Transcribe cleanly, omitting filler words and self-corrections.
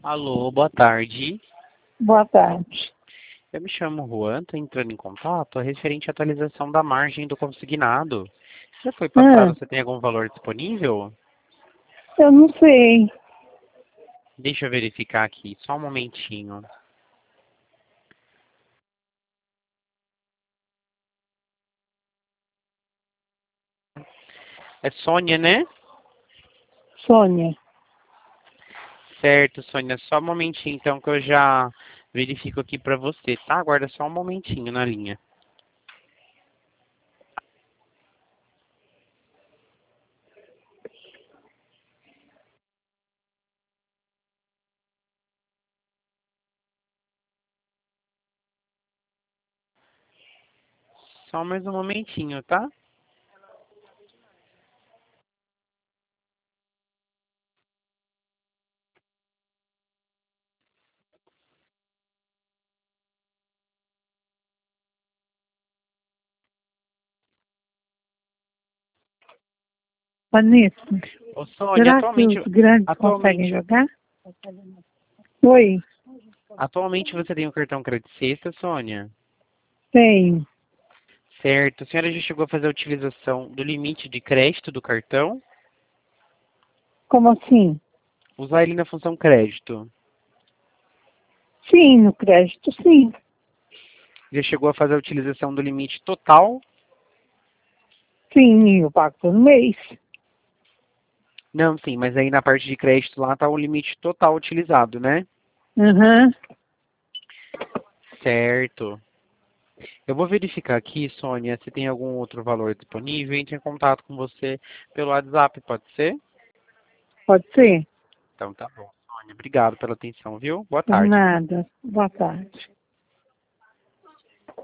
Alô, boa tarde. Boa tarde. Eu me chamo Juan, estou entrando em contato referente à atualização da margem do consignado. Já foi passado, você tem algum valor disponível? Eu não sei. Deixa eu verificar aqui, só um momentinho. É Sônia, né? Sônia. Certo, Sônia, só um momentinho então que eu já verifico aqui para você, tá? Aguarda só um momentinho na linha. Só mais um momentinho, tá? Vanessa, Ô, Sônia, será que os grandes conseguem atualmente, jogar? Oi, atualmente você tem o cartão Credit Sexta, Sônia? tenho. Certo. A senhora já chegou a fazer a utilização do limite de crédito do cartão? Como assim? Usar ele na função crédito. Sim, no crédito, sim. Já chegou a fazer a utilização do limite total? Sim, eu pago todo mês. Não, sim, mas aí na parte de crédito lá está o limite total utilizado, né? Aham. Certo. Eu vou verificar aqui, Sônia, se tem algum outro valor disponível. Entre em contato com você pelo WhatsApp, pode ser? Pode ser? Então tá bom, Sônia. Obrigado pela atenção, viu? Boa Por tarde. nada. Boa tarde.